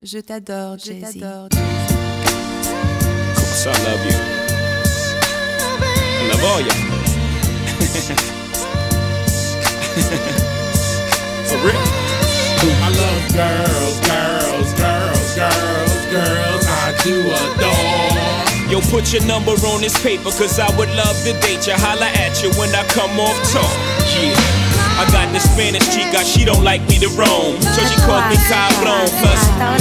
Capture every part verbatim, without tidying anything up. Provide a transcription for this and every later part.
Je t'adore, Jay-Z. Je t'adore, Of course, I love you. I love all y'all. For real. I love girls, girls, girls, girls, girls. I do adore. Yo, put your number on this paper, cause I would love to date you. Holla at you when I come off talk. Yeah. I got this Spanish chica, she don't like me to roam, so she calls me cabrón. Plus,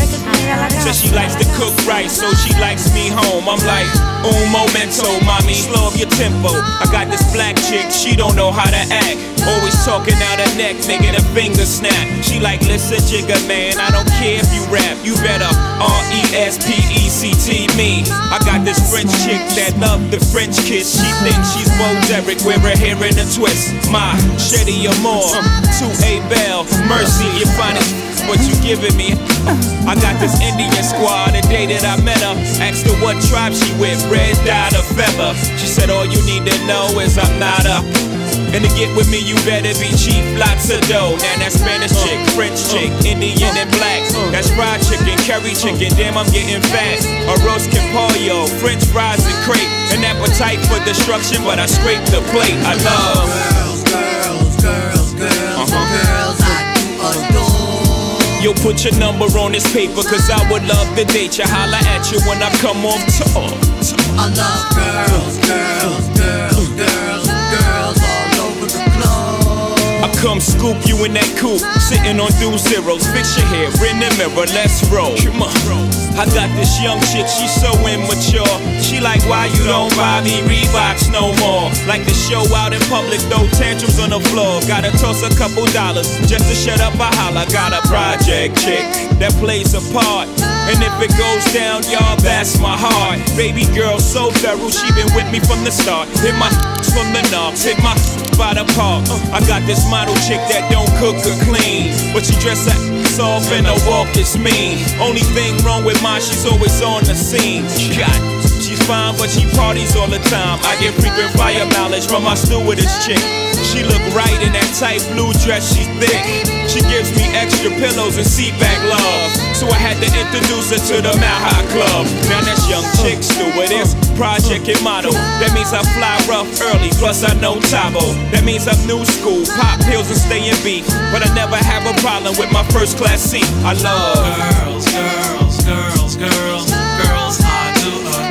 says she likes to cook right, so she likes me home. I'm like, un momento, mommy, slow up your tempo. I got this black chick, she don't know how to act, always talking out her neck, making her finger snap. She like, listen, jigga man, I don't care if you rap, you better R E S P E C T me. I got this French chick that love the French kiss. She thinks she's Bo Derek, wear her hair in a twist. My Shetty Amore, to A Bell, Mercy, you find it what you giving me. I got this Indian squad, the day that I met her, asked her what tribe she with, red dot or feather. She said all you need to know is I'm not a, and to get with me you better be cheap, lots of dough. Now that Spanish chick, French chick, Indian and black, that's fried chicken, curry chicken, damn I'm getting fat. Arroz con pollo, French fries and crepe, an appetite for destruction, but I scrape the plate. I love girls, girls, girls, girls, uh-huh. girls I do adore. Yo, put your number on this paper, cause I would love to date you. Holla at you when I come off talk. I love girls, girls, girls, girls, girls all over the globe. I come scoop you in that coupe, sitting on two zeros. Fix your hair in the mirror, let's roll. Come on. I got this young chick, she's so immature. She like, why you don't buy me Reeboks no more? Like to show out in public, throw tantrums on the floor. Gotta toss a couple dollars just to shut up a holler. Got a project chick that plays a part, and if it goes down, y'all, that's my heart. Baby girl so thorough, she been with me from the start. Hit my from the knobs, hit my by the park. I got this model chick that don't cook or clean, but she dress her ass off and her walk is mean. Only thing wrong with mine, she's always on the scene. God, she's fine, but she parties all the time. I get frequent fire mileage from my stewardess chick. She look right in that tight blue dress, she's thick. She gives me extra pillows and seat back love, so I had to introduce her to the Mount High Club. Now that's young chick stewardess, project and model. That means I fly rough early, plus I know Tabo. That means I'm new school, pop pills and stay in beef, but I never have a problem with my first class seat. I love girls, girls, girls, girls, girls I do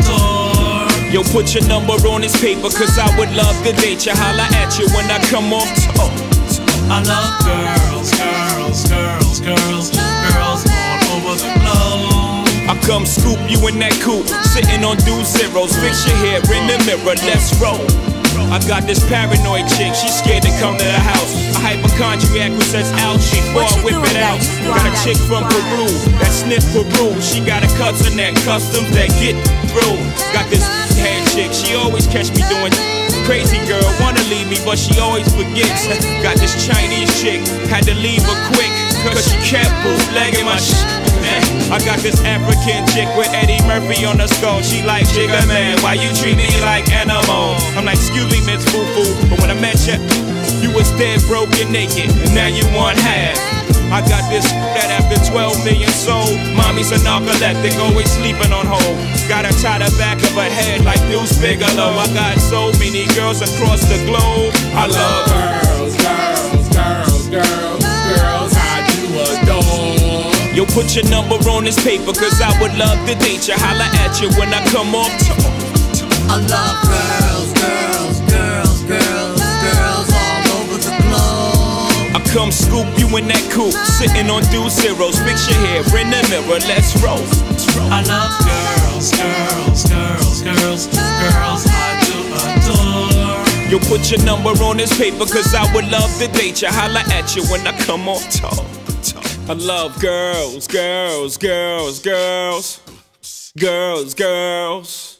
adore. Yo, put your number on this paper, cause I would love to date you. Holla at you when I come off talk. I love girls, girls, girls, girls, girls all over the globe. I come scoop you in that coupe, sitting on two zeros. Fix your hair in the mirror, let's roll. I got this paranoid chick, she's scared to come to the house. A hypochondriac who says ouch, she before I whip it out. Got a chick from Peru that sniff Peru. She got a cousin that customs that get through. Got this head chick, she always catch me doing crazy girl, wanna leave me but she always forgets. Got this Chinese chick, had to leave her quick, cause she kept bootlegging my shit. I got this African chick with Eddie Murphy on the skull. She like, jigga man, why you treat me like animal? I'm like, excuse me, Miss Foo Foo, but when I met you, you was dead, broken, naked, and now you want half. I got this that after twelve million sold, mommy's a narcoleptic, always sleeping on hold. Got her tie the back of her head like Deuce Bigelow. I got so many girls across the globe. I love girls, girls, girls, girls, girls I do adore. Yo, put your number on this paper, cause I would love to date you. Holla at you when I come off talk. I love girls, girls, girls, girls, girls all over the globe. I come scoop you in that coupe, sitting on two zeros. Fix your hair in the mirror, let's roll. I love girls, girls, girls, girls, girls I do adore. Yo, put your number on this paper, cause I would love to date you. Holla at you when I come off talk. I love girls, girls, girls, girls, girls, girls.